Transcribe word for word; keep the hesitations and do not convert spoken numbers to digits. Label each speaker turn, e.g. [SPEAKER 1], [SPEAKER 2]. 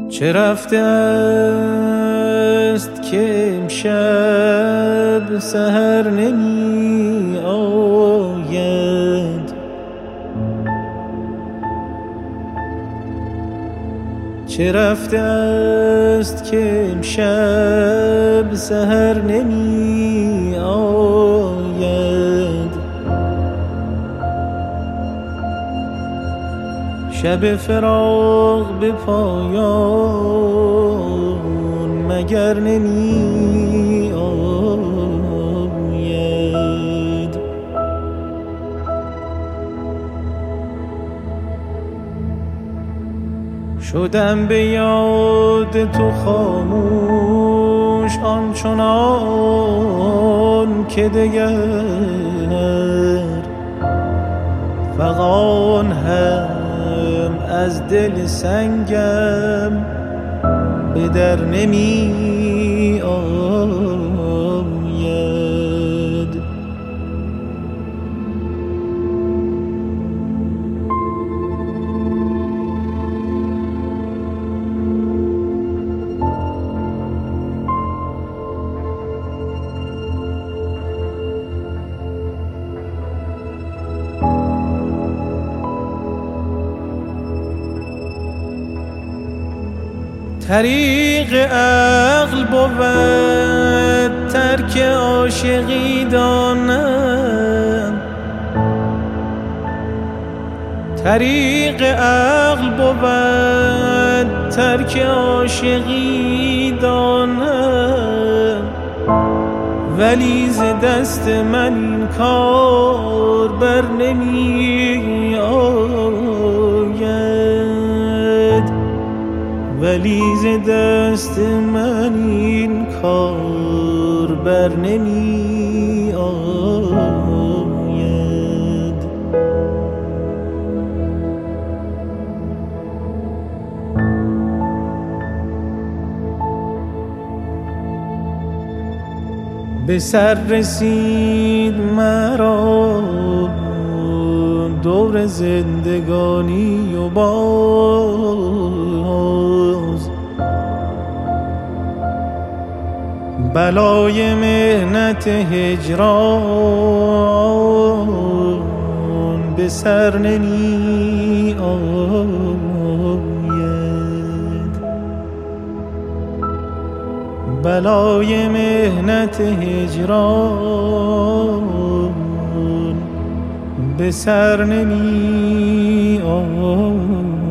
[SPEAKER 1] چه رفته است که امشب سحر نمی آید، چه رفته است که امشب سحر نمی آید، شب فراق به پایان مگر نمی آید. شدم به یاد تو خاموش آنچنان که دگر فغان هم از دل سنگم به در نمی آید. طریق عقل بود ترک عاشقی دانم، طریق عقل بود ترک عاشقی دانم، ولی ز دست من این کار بر نمی آید، ولی ز دست من این کار بر نمی آید. به سر رسید مرا دور زندگانی و باز بلای محنت هجران به سر نمی آید، بلای محنت هجران به سر نمی آید.